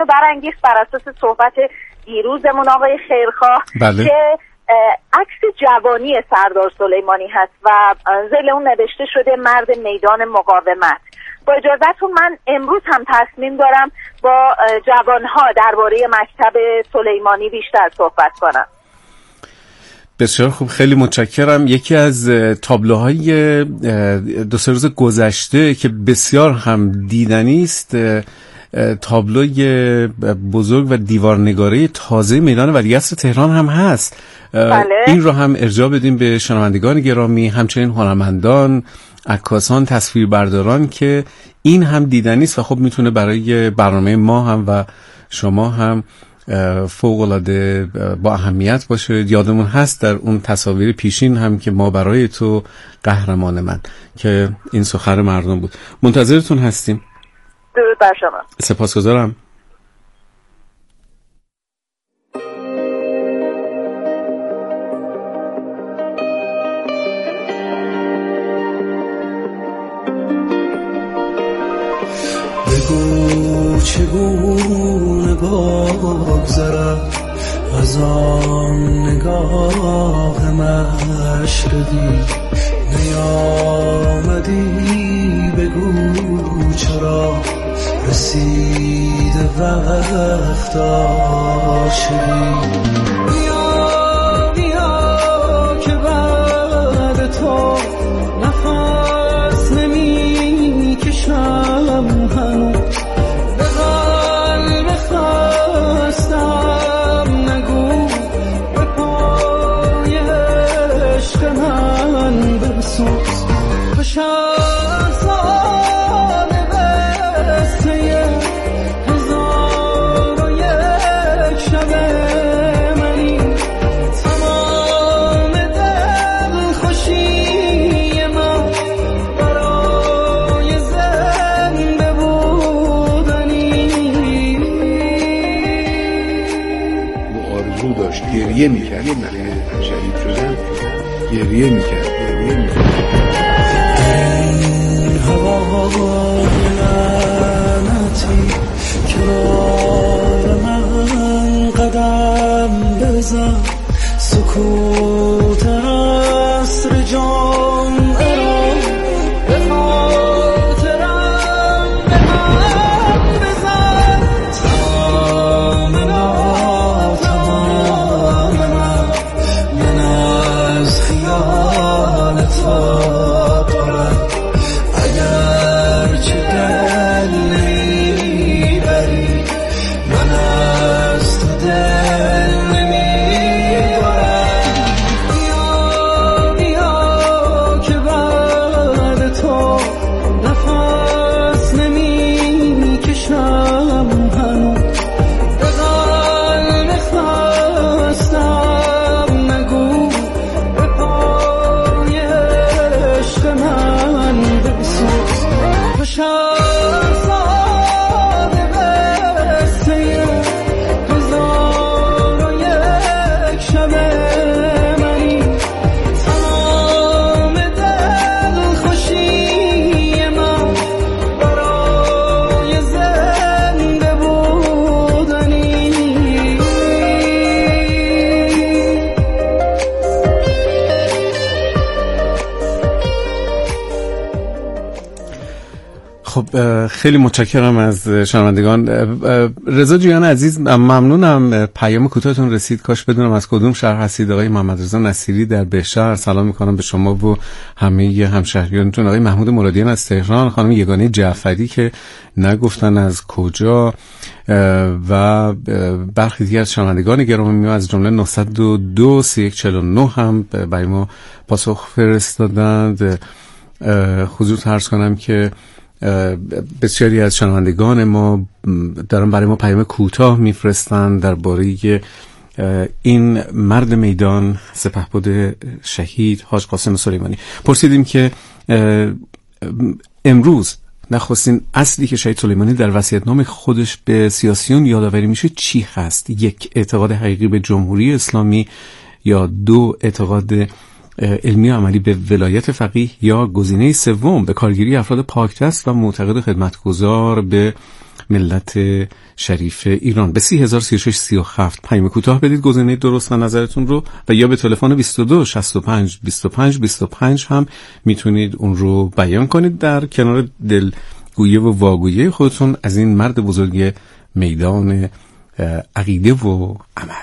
برانگیخت بر اساس صحبت دیروزمون آقای خیرخواه که عکس جوانی سردار سلیمانی هست و زیر اون نوشته شده مرد میدان مقاومت. با اجازهتون من امروز هم تصمیم دارم با جوانها درباره مکتب سلیمانی بیشتر صحبت کنم. بسیار خوب، خیلی متشکرم. یکی از تابلوهای دو سه روز گذشته که بسیار هم دیدنی است تابلوی بزرگ و دیوارنگاری تازه میدان ولیعصر تهران هم هست. بله. این رو هم ارجاع بدیم به شنوندگان گرامی، همچنین هنرمندان، عکاسان، تصویربرداران که این هم دیدنی است و خب میتونه برای برنامه ما هم و شما هم فوق‌العاده با اهمیت باشه. یادمون هست در اون تصاویر پیشین هم که ما برای تو قهرمان من که این سخن مردم بود. منتظرتون هستیم. درود بر شما. سپاسگزارم. بگو چگونه بگذرد از آن نگاه مشرقی، نیامدی بگو چرا رسید وقت عاشقی. بیا بیا که بعد تو نفس نمی کشم هنوز، به قلب خستم نگو به پای عشق من بسوز. گریه میکرد، شهید شدن گریه میکرد. این هوا لعنتی کنار من قدم بزن، سکوت عصر جمعه را به خاطرم به هم بزن. تمام ناتمام من از خیال تو برم، اگر چه دل نمیبری من از تو دل نمیبرم. بیا بیا که بعد تو نفس نمیکشم هنوز، به قلب خستم نگو به پای عشق من بسوز. تو شهرزاد قصه هزار و یک شب منی، تمام دلخوشی من برای زنده بودنی. خب خیلی متشکرم از شنوندگان. رضا جویان عزیز ممنونم، پیام کوتاهتون رسید. کاش بدونم از کدوم شهر هستید. آقای محمد رضا نصیری در بهشهر، سلام میکنم به شما و همه همشهریانتون. آقای محمود مرادیان از تهران، خانم یگانه جعفری که نگفتن از کجا و برخی دیگر از شنوندگان گرامی از جمله 902 3149 هم برای ما پاسخ فرستادند. خصوص عرض کنم که بسیاری از شنوندگان ما دارن برای ما پیام کوتاه میفرستند درباره این مرد میدان سپهبد شهید حاج قاسم سلیمانی. پرسیدیم که امروز نخستین اصلی که شهید سلیمانی در وصیت‌نامه خودش به سیاسیون یادآوری میشه چی هست؟ 1. اعتقاد حقیقی به جمهوری اسلامی، یا 2. اعتقاد علمی و عملی به ولایت فقیه، یا گزینه 3 به کارگیری افراد پاکدست و معتقد خدمتگزار به ملت شریف ایران. به 303637 پیام کوتاه بدید گزینه درست و نظرتون رو، و یا به تلفن 22 65 25 25 هم میتونید اون رو بیان کنید در کنار دلگویی و واگویی خودتون از این مرد بزرگ میدان عقیده و عمل.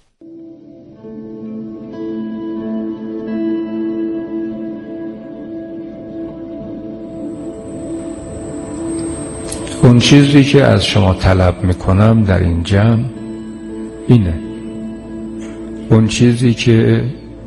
اون چیزی که از شما طلب میکنم در این جمع اینه، اون چیزی که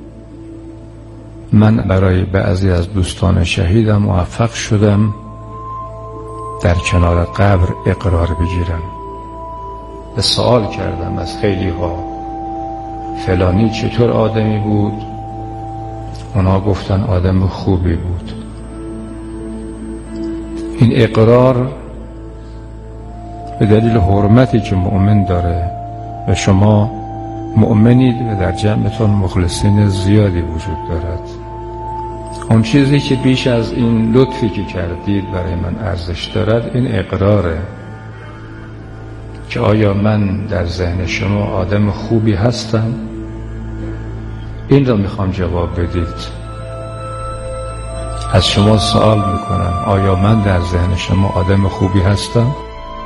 من برای بعضی از دوستان شهیدم موفق شدم در کنار قبر اقرار بگیرم. به سوال کردم از خیلی ها فلانی چطور آدمی بود، اونا گفتن آدم خوبی بود. این اقرار به دلیل حرمتی که مؤمن داره و شما مؤمنید و در جمعتون مخلصین زیادی وجود دارد، اون چیزی که بیش از این لطفی که کردید برای من ارزش دارد این اقراره که آیا من در ذهن شما آدم خوبی هستم؟ این را میخوام جواب بدید. از شما سوال میکنم آیا من در ذهن شما آدم خوبی هستم؟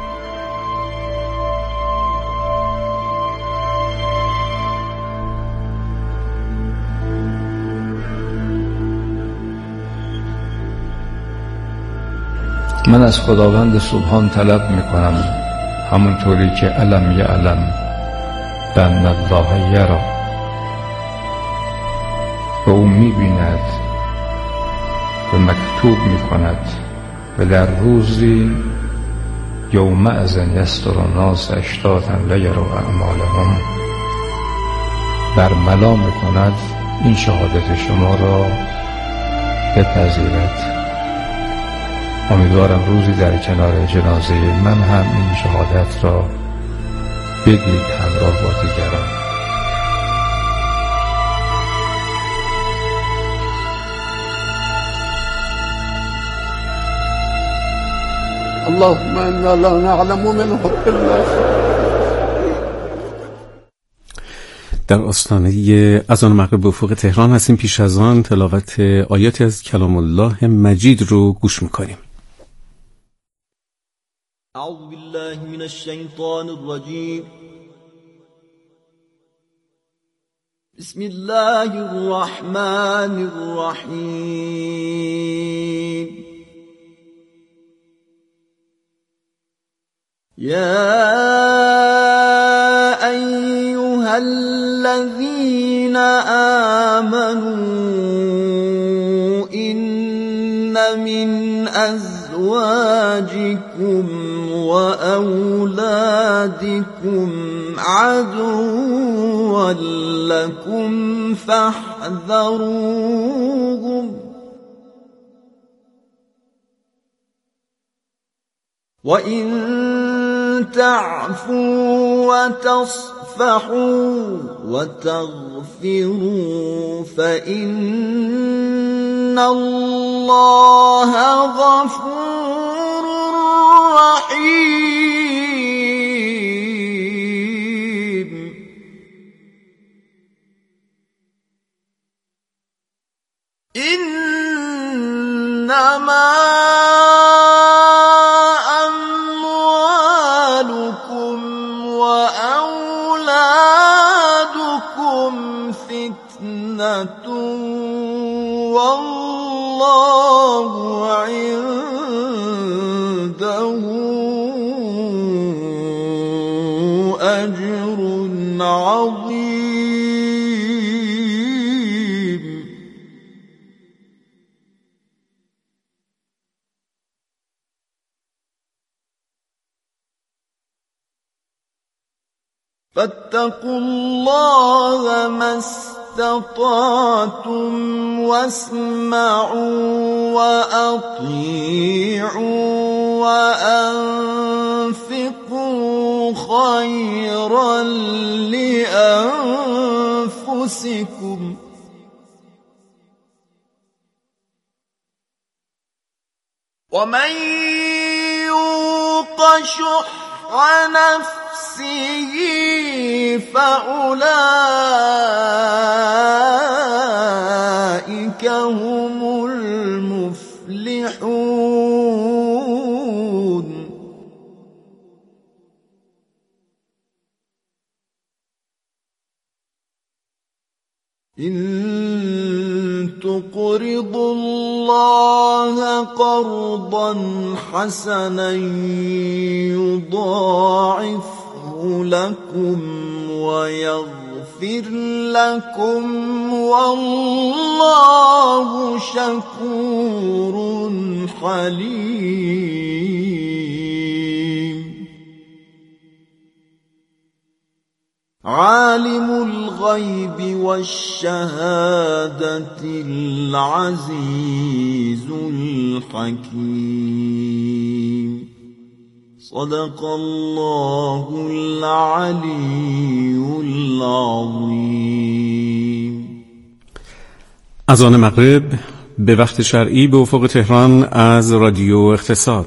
من از خداوند سبحان طلب میکنم همونطوری که علم یعلم بأن الله یرا، و او میبیند و مکتوب میکند و در روزی یومئذ یصدر الناس اشتاتا لیروا اعمالهم برملا میکند این شهادت شما را بپذیرد. امیدوارم روزی در کنار جنازه من هم این شهادت را بدید همراه با دیگران. اللهم انا لا نعلم من حب الله. در آستانه اذان مغرب به افق تهران هستیم. پیش از آن تلاوت آیاتی از کلام الله مجید رو گوش میکنیم. اعوذ بالله من الشیطان الرجیم. بسم الله الرحمن الرحیم. یا ایها الذین آمنوا ان من ازواجکم وأولادكم عدوا لكم فاحذروهم وإن تعفوا وتصفحوا وتغفروا فإن الله غفور رحيم. إنما أموالكم وأولادكم فتنة والله عنده أجر عظيم. فاتقوا الله ما استطعتم واسمعوا وأطيعوا وأنفقوا خيرا لأنفسكم ومن يوق شح نفسه فأولئك هم المفلحون. إن تقرضوا الله قرضا حسنا يضاعفه لكم ويغفر لكم والله شكور حليم. عالم الغيب والشهادة العزيز الحكيم. صدق الله العلي العظيم. اذان مغرب به وقت شرعی به افق تهران از رادیو اقتصاد.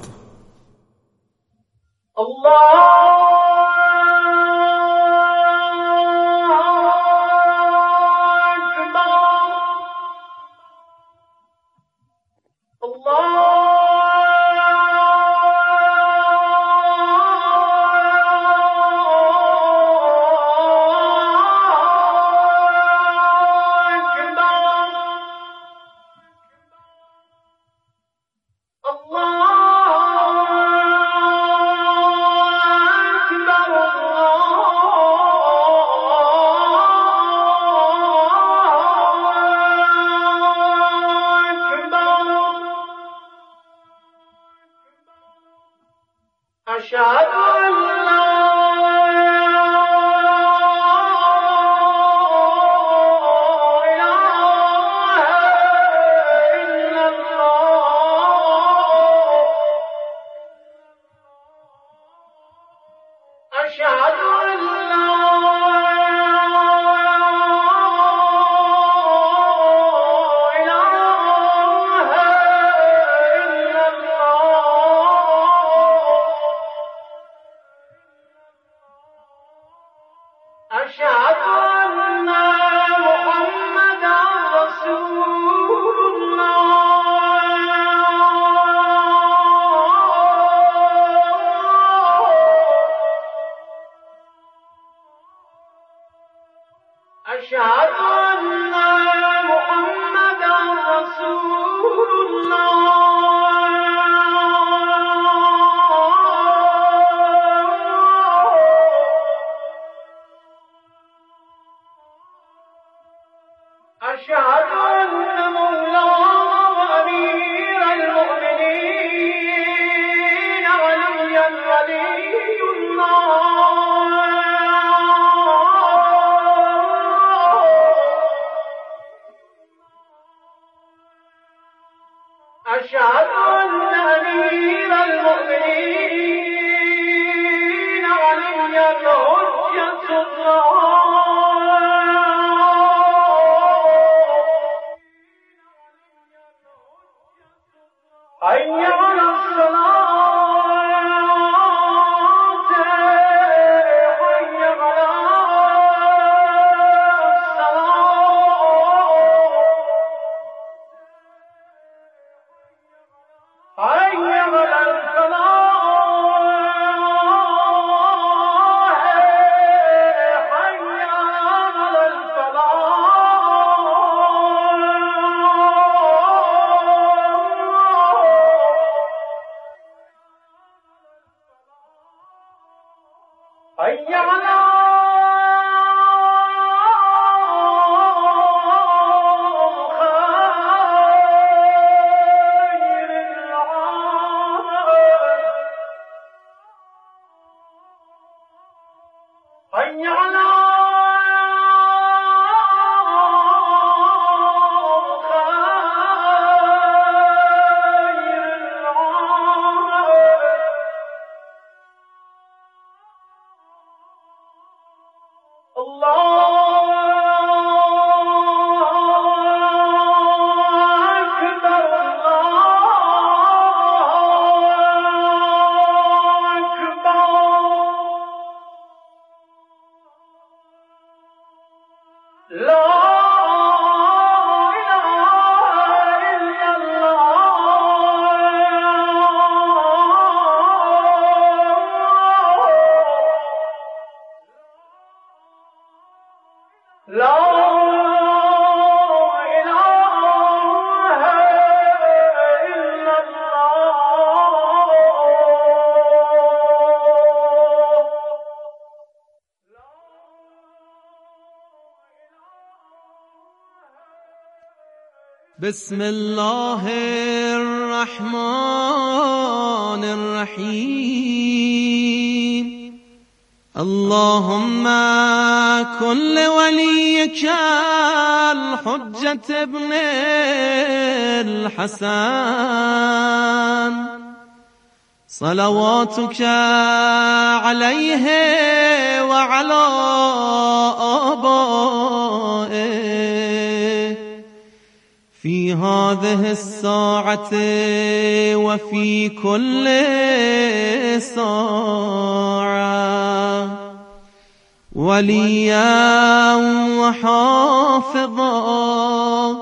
بسم الله الرحمن الرحيم اللهم كن لوليك الحجة ابن الحسن صلواتك عليه وعلى آبائه في هذه الساعة وفي كل ساعة وليا وحافظا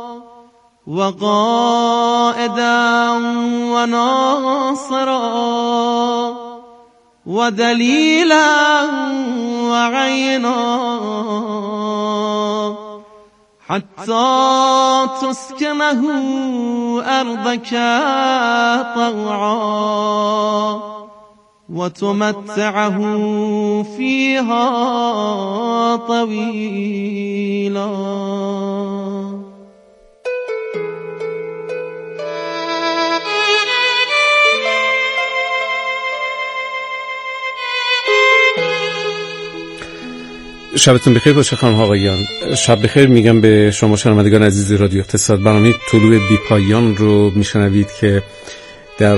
وقائدا وناصرا ودليلا وعينا حتى تسكنه أرضك طوعا وتمتعه فيها طويلا. شبتون بخیر باشه خانم آقایان. شب بخیر میگم به شما شنوندگان عزیز رادیو اقتصاد. برنامه طلوع بی پایان رو میشنوید که در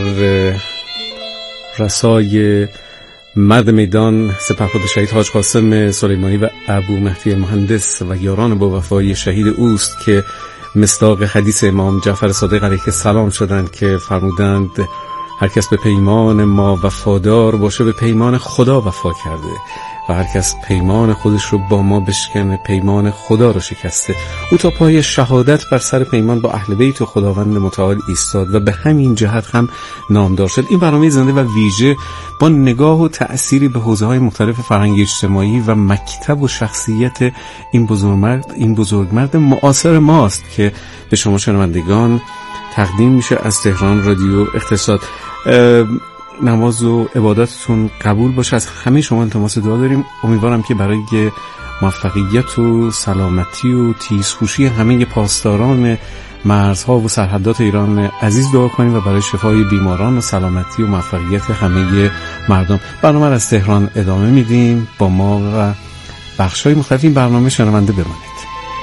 رسای مرد میدان سپهبد شهید حاج قاسم سلیمانی و ابو مهدی مهندس و یاران با وفای شهید اوست که مصداق حدیث امام جعفر صادق علیه السلام شدند که فرمودند هر کس به پیمان ما وفادار باشه به پیمان خدا وفا کرده و هر کس پیمان خودش رو با ما بشکنه پیمان خدا رو شکسته. او تا پای شهادت بر سر پیمان با اهل بیت و خداوند متعال ایستاد و به همین جهت هم نامدار شد. این برنامه زنده و ویژه با نگاه و تأثیری به حوزه‌های مختلف فرهنگ اجتماعی و مکتب و شخصیت این بزرگمرد معاصر ماست که به شما شنوندگان تقدیم میشه از تهران رادیو اقتصاد. نماز و عبادتتون قبول باشه. از همه شما التماس دعا داریم. امیدوارم که برای موفقیت و سلامتی و تیزهوشی همه پاسداران مرزها و سرحدات ایران عزیز دعا کنیم و برای شفای بیماران و سلامتی و موفقیت همه مردم. برنامه را از تهران ادامه میدیم. با ما و بخش‌های مختلف این برنامه شنونده بمانید.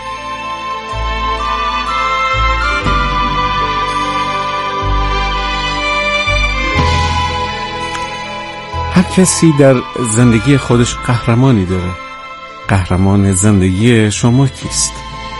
هر کسی در زندگی خودش قهرمانی داره. قهرمان زندگی شما کیست؟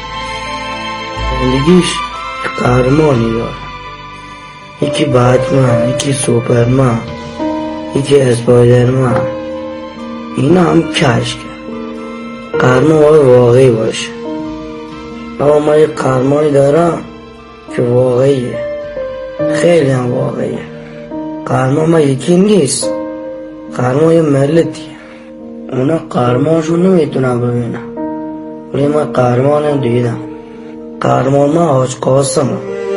زندگیش قهرمانی داره. یکی باتمن، یکی سوپرمن، یکی اسپایدرمن. اینا هم کشف کرد. قهرمان واقعی باشه. اما من یک قهرمانی دارم که واقعیه. خیلی هم واقعیه. قهرمان من یکی نیست. قهرمان یه ملتیه. اونا قهرمانشون نمیتونم ببینم ولی من قهرمانم دیدم. قهرمان من حاج قاسمم.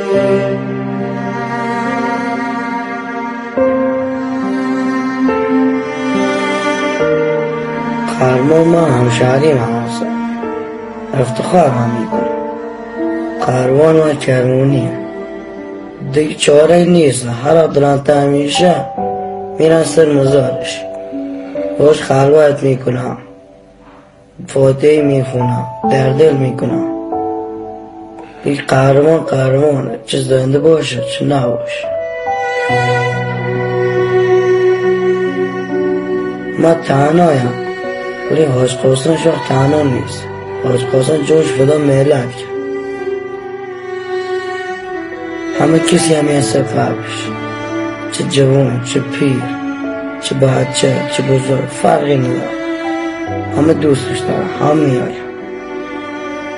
قهرمان من همشهریم هستم. افتخار هم میکنم. قهرمان من کرمونیه. دیگه چاره نیست. هر عبدالان همیشه میرن سر مزارش باش خلوت میکنم، فاتحه میخونم، در دل میکنم. یک قهرمانه، چه زنده باشه چه نباشه. من تنهایم ولی حاج قاسم شاید تنها نیست. حاج قاسم جوش فدا ملت کرد. همه کسی همین سفر بشه، چه جوان چه پیر چه بچه چه بزرگ فرقی نداره. همه دوستش دارن، هم میایم.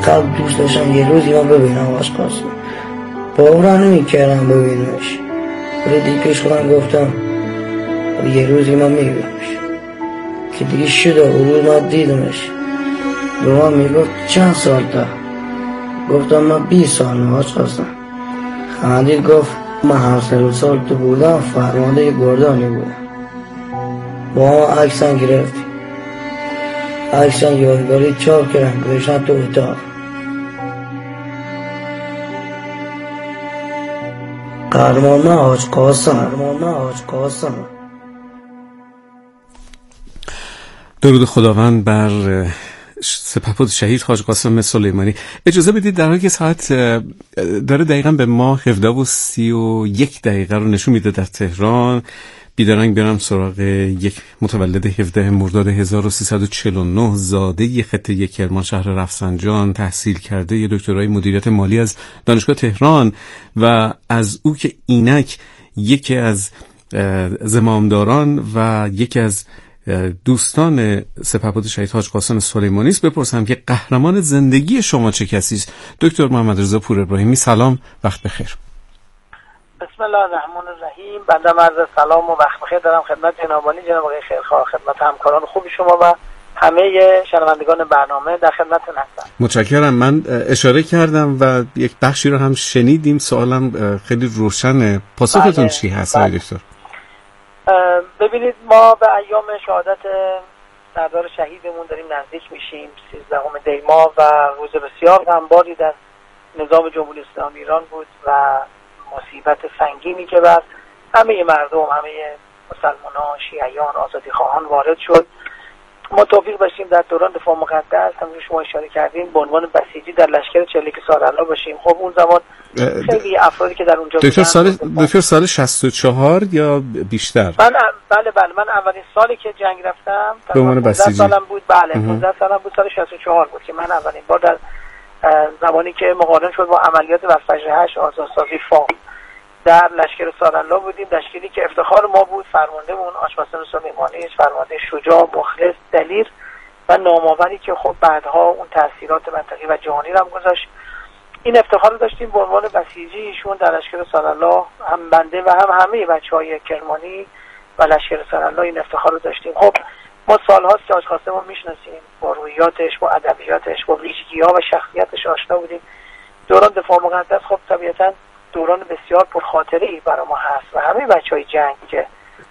قبل دوست داشتم یه روزی من ببینم حاج قاسم، باورم نمی‌کردم ببینمش، ولی دیگه پیش خودم گفتم یه روزی من میبینمش. که دیگه شده اون روز من دیدمش، به من میگفت چند سال ده؟ گفتم من 20 سال حاج قاسم. خندید گفت من 7 سال تو بودم فرمانده یه گردانی بودم. با ما عکسن گرفتیم، عکسن یادگاری چاپ کردن گذاشتن تو اتاق. قهرمان حاج قاسم. درود خداوند بر سپهبد شهید حاج قاسم سلیمانی. اجازه بدید در حالی که ساعت داره دقیقاً به ما 17:31 رو نشون میده در تهران، بیدرنگ برم سراغ یک متولد 17 مرداد 1349 زاده خطه کرمانشهر رفسنجان، تحصیل کرده یه دکترای مدیریت مالی از دانشگاه تهران و از او که اینک یکی از زمامداران و یکی از دوستان سپهبد شهید حاج قاسم سلیمانی است بپرسم که قهرمان زندگی شما چه کسی است؟ دکتر محمد رضا پور ابراهیمی، سلام، وقت بخیر. بسم الله الرحمن الرحیم. بنده عرض سلام و وقت بخیر دارم خدمت جناب عالی، جناب آقای خیرخواه، خدمت همکاران خوب شما و همه شنوندگان برنامه در خدمتتون هستم. متشکرم. من اشاره کردم و یک بخشی رو هم شنیدیم، سوالم خیلی روشنه. پاسختون چی هست آقای دکتر؟ ببینید، ما به ایام شهادت سردار شهیدمون داریم نزدیک میشیم. 13 دی ماه و روز بسیار غمباری در نظام جمهوری اسلامی ایران بود و مصیبت سنگینی که بر همه مردم، همه مسلمانان، شیعیان، آزادی خواهان وارد شد. ما توفیق داشتیم در دوران دفاع مقدس، همونجور شما اشاره کردیم، به عنوان بسیجی در لشکر چلیک سارالله باشیم. خب اون زمان خیلی افرادی که در اونجا دکتر سال 64 یا بیشتر؟ بله من اولین سالی که جنگ رفتم به عنوان بسیجی سالم بود. بله 15 سالم بود، سال 64 بود که من اولین بار در زمانی که مقارن شد با عملیات وفجر 8 آزادسازی فام در لشکر سارالله بودیم. لشکری که افتخار ما بود، فرماندهمون حاج قاسم سلیمانی، فرمانده شجاع، مخلص، دلیر و نامآوری که خب بعدها اون تاثیرات منطقی و جهانی رو هم گذاشت. این افتخار رو داشتیم به عنوان بسیجی ایشون در لشکر سارالله، هم بنده و هم همه بچهای کرمانی و لشکر سارالله این افتخار رو داشتیم. خب ما سال‌هاست که حاج قاسم رو میشناسیم، با روحیاتش، با ادبیاتش، با ویژگی‌ها و شخصیتش آشنا بودیم. دوران دفاع مقدس خب طبیعتاً دوران بسیار پرخاطره‌ای برای ما هست و همه بچهای جنگ که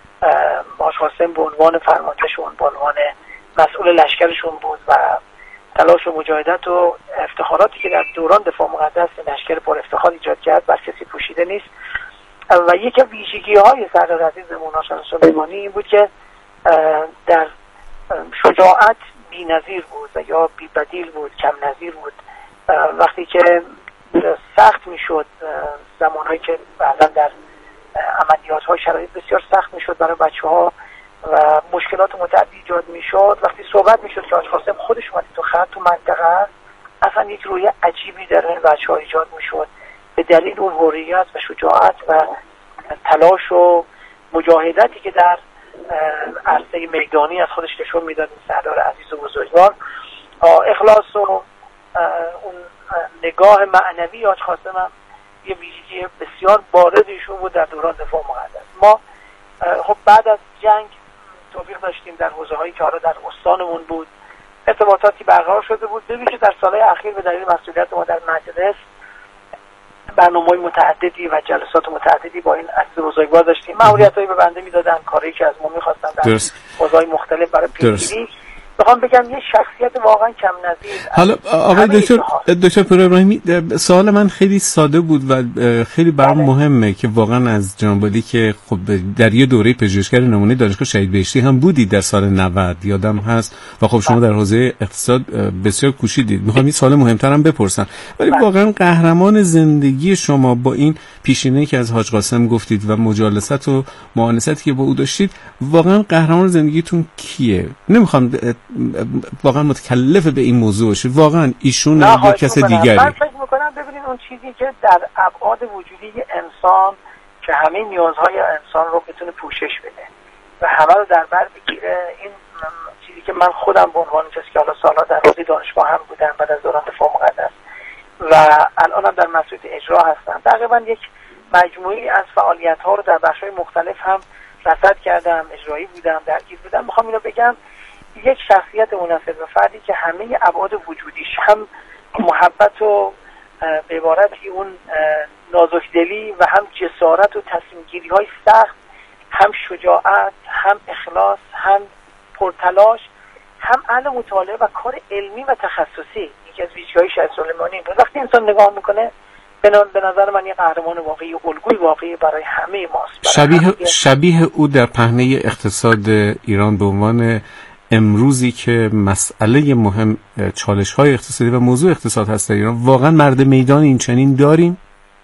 حاج قاسم به عنوان فرماندهشون، به عنوان مسئول لشکرشون بود و تلاش و مجاهدت و افتخاراتی که در دوران دفاع مقدس لشکر پر افتخار ایجاد کرد بر کسی پوشیده نیست. و یکی از ویژگی‌های سردار عزیزمون حاج قاسم سلیمانی این بود که در شجاعت بی‌نظیر بود و یا بی‌بدیل بود، کم نظیر بود. وقتی که سخت میشد، زمانهایی که بعضا در عملیات‌ها شرایط بسیار سخت میشد برای بچه‌ها و مشکلات متعددی ایجاد میشد، وقتی صحبت میشد که حاج قاسم خودش اومد تو خط تو منطقه، اصلا یک روی عجیبی در این بچه‌ها ایجاد میشد به دلیل اون حریت و شجاعت و تلاش و مجاهدتی که در عرصه میدانی از خودش نشون میداد. سردار عزیز و بزرگوار، اخلاص و اون نگاه معنوی حاج قاسم هم یه ویژگی بسیار بارز ایشون بود در دوران دفاع مقدس. ما خب بعد از جنگ توفیق داشتیم در حوزه‌هایی که حالا در استانمون بود ارتباطاتی برقرار شده بود. ببینید در سالهای اخیر به دلیل مسئولیت ما در مجلس برنامه‌های متعددی و جلسات متعددی با این عزیز بزرگوار داشتیم. مأموریتایی به بنده میدادن، کاری که از ما می‌خواستن در حوزه‌های مختلف برای پیشگیری. بخوام بگم یه شخصیت واقعا کم نظیر. حالا آقای دکتر پور ابراهیمی، سوال من خیلی ساده بود و خیلی برام مهمه که واقعا از جناب عالی که خب در یه دوره پژوهشگر نمونه دانشگاه شهید بهشتی هم بودید در سال 90 یادم هست و خب شما در حوزه اقتصاد بسیار کوشیدید. میخوام این سوال مهمترم بپرسم، ولی واقعا قهرمان زندگی شما با این پیشینه‌ای که از حاج قاسم گفتید و مجالست و معانستی که با او داشتید، واقعا قهرمان زندگیتون کیه؟ نمیخوام واقعا متکلف به این موضوع باشید، واقعا ایشون یا کس دیگری؟ من فکر میکنم ببینید اون چیزی که در ابعاد وجودی انسان که همه نیازهای انسان رو بتونه پوشش بده و همه رو در بر بگیره، این چیزی که من خودم به عنوان کسی که حالا سالها در حوزه دانشگاه هم بودم بعد از دوران دفاع مقدس و الانم در مسئولیت اجرا هستم، تقریبا یک مجموعی از فعالیت‌ها رو در بخش‌های مختلف هم رصد کردم، اجرایی بودم، درگیر بودم. میخوام اینو بگم، یک شخصیت مناسب و فردی که همه ابعاد وجودیش هم محبت و به عبارتی اون نازکدلی و هم جسارت و تصمیم‌گیری‌های سخت، هم شجاعت، هم اخلاص، هم پرتلاش، هم اهل مطالعه و کار علمی و تخصصی، یکی از ویژگی‌های شهید سلیمانی بود. وقتی انسان نگاه میکنه به نظر من یه قهرمان واقعی و الگوی واقعی برای همه ماست. شبیه او در پهنه اقتصاد ایران به عنوان امروزی که مسئله مهم چالش‌های اقتصادی و موضوع اقتصاد هست در ایران، واقعا مرد میدان این چنین داریم؟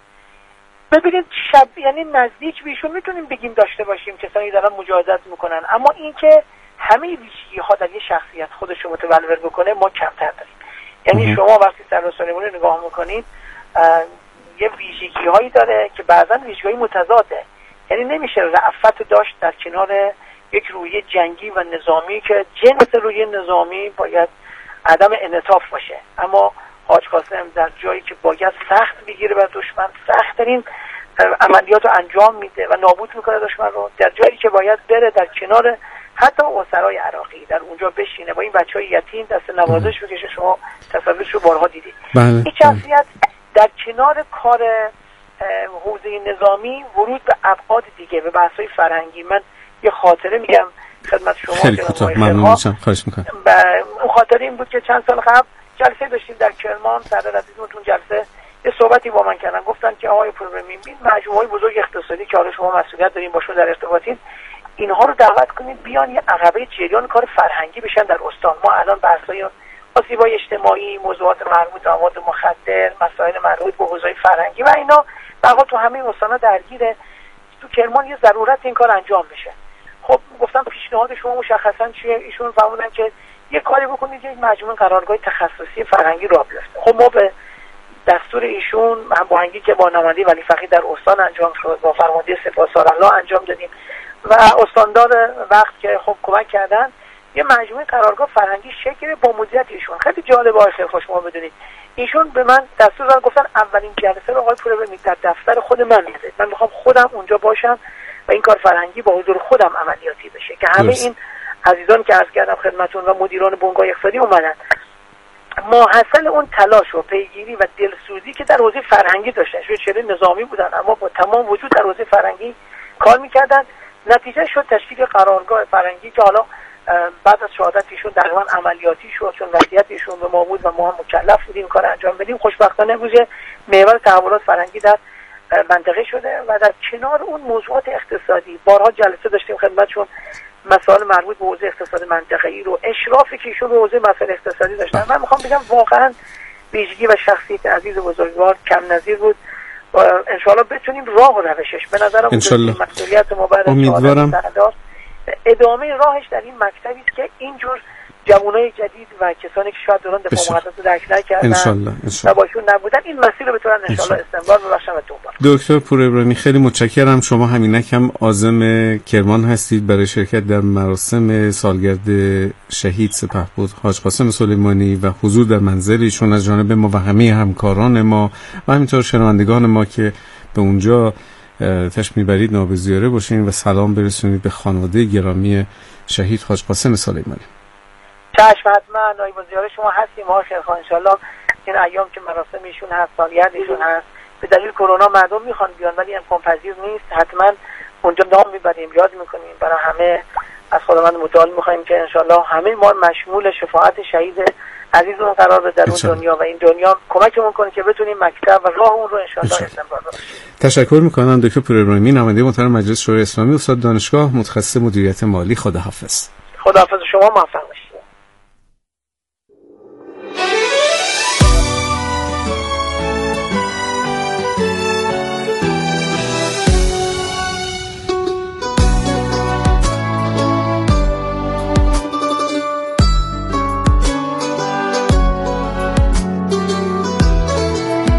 ببینید یعنی نزدیک بهشون میتونیم بگیم داشته باشیم، کسانی دارن مجاهدت میکنن، اما این که همه ویژگی‌ها در یه شخصیت خودش رو متولد بکنه ما کمتر داریم. یعنی شما وقتی سردار سلیمانی رو نگاه میکنید یه ویژگی‌هایی داره که بعضا ویژگی‌های متضاده، یعنی نمیشه رأفت داشت در کنار یک رویه جنگی و نظامی که جنس رویه نظامی باید عدم انعطاف باشه، اما حاج قاسم در جایی که باید سخت بگیره بر دشمن، سخت‌ترین عملیات رو انجام میده و نابود میکنه دشمن رو، در جایی که باید بره در کنار حتی اسرای عراقی در اونجا بشینه با این بچهای یتیم دست نوازش بکشه. شما تصاویرش رو بارها دیدید. این شخصیت در کنار کار حوزه نظامی ورود به ابعاد دیگه، به بحث‌های فرهنگی، من یه خاطره میگم خدمت شما. خیلی کوتاه، ممنون میشم، خواهش میکنم. اون خاطره این بود که چند سال قبل جلسه داشتیم در کرمان، سردار عزیزمون تو جلسه یه صحبتی با من کردن، گفتن که آقای پروگرامی این مجموعه‌های بزرگ اقتصادی که حالا شما مسئولیت دارین باشون در ارتباطین، اینها رو دعوت کنید بیان یه عقبه جریان کار فرهنگی بشن در استان. ما الان بحث‌های آسیب‌های اجتماعی، موضوعات مربوط به مواد مخدر، مسائل مربوط به حوزه فرهنگی و اینا واقعا تو همه استان‌ها درگیره. تو کرمان یه ضرورت این کار انجام بشه. خب گفتم پیشنهاد شما مشخصاً چیه؟ ایشون فرمودن که یه کاری بکنید یک مجموعه قرارگاه تخصصی فرهنگی راه بیفته. خب ما به دستور ایشون هماهنگی که با نماینده ولی فقیه در استان انجام شد، با فرمانده سپاسالله انجام دادیم و استاندار وقت که خب کمک کردن، یه مجموعه قرارگاه فرهنگی شکل با مدیریت ایشون. خیلی جالبه خیلی خوش شما بدونید ایشون به من دستور دادن، گفتن اولین جلسه رو آقای پروگرامی در دفتر خود من میذارید، من میخوام خودم اونجا باشم و این کار فرهنگی با حضور خودم عملیاتی بشه که همه این عزیزان که عرض کردم خدمتتون و مدیران بنگاه اقتصادی اومدن ماحصل اون تلاش و پیگیری و دلسوزی که در حوزه فرهنگی داشتن. چهره نظامی بودن اما با تمام وجود در حوزه فرهنگی کار میکردن. نتیجه شد تشکیل قرارگاه فرهنگی که حالا بعد از شهادت ایشون در واقع عملیاتی شد، چون وصیت ایشون به ما بود و ما هم مکلف بودیم کار انجام بدیم. خوشبختانه امروز محور تحولات فرهنگی در منطقه شده و در کنار اون موضوعات اقتصادی بارها جلسه داشتیم خدمتشون، مسائل مربوط به حوزه اقتصاد منطقه‌ای رو، اشرافی که ایشون به حوزه مسائل اقتصادی داشتن. من میخوام بگم واقعا ویژگی و شخصیت عزیز و بزرگوار کم نظیر بود و انشالله بتونیم راه و روشش به نظرم مسئولیت ما بعد از ادامه راهش در این مکتبی است که اینجور جوانای جدید و کسانی که شاید دوران دفاع مقدس رو درک نکردن و باشون نبودن این مسیر رو بتونن انشالله استمرار ببخشن و دنبال. دکتر پور ابراهیمی خیلی متشکرم. شما همینک هم عازم کرمان هستید برای شرکت در مراسم سالگرد شهید سپهبد حاج قاسم سلیمانی و حضور در منزل ایشون از جانب ما و همه همکاران ما و همینطور شنوندگان ما که به اونجا تشریف میبرید نابزیاره باشین و سلام برسونید به خانواده گرامی شهید حاج قاسم سلیمانی. چشم حتما نایب شما هستیم ما خیرخواه. انشالله این ایام که مراسم ایشون هست، سالگرد ایشون هست، به دلیل کرونا مردم میخوان بیان ولی امکان پذیر نیست، حتما اونجا نام میبریم، یاد میکنیم، برای همه از خداوند متعال میخوایم که انشالله همه ما مشمول شفاعت شهید عزیزمون قرار بده در اون دنیا و این دنیا کمکمون کنه که بتونیم مکتب و راه اون رو انشالله استمرار بدیم. تشکر میکنم دکتر پور ابراهیمی، نماینده محترم مجلس شورای اسلامی، استاد دانشگاه، متخصص مدیریت مالی. خداحافظ. خداحافظ شما، موفق باشید.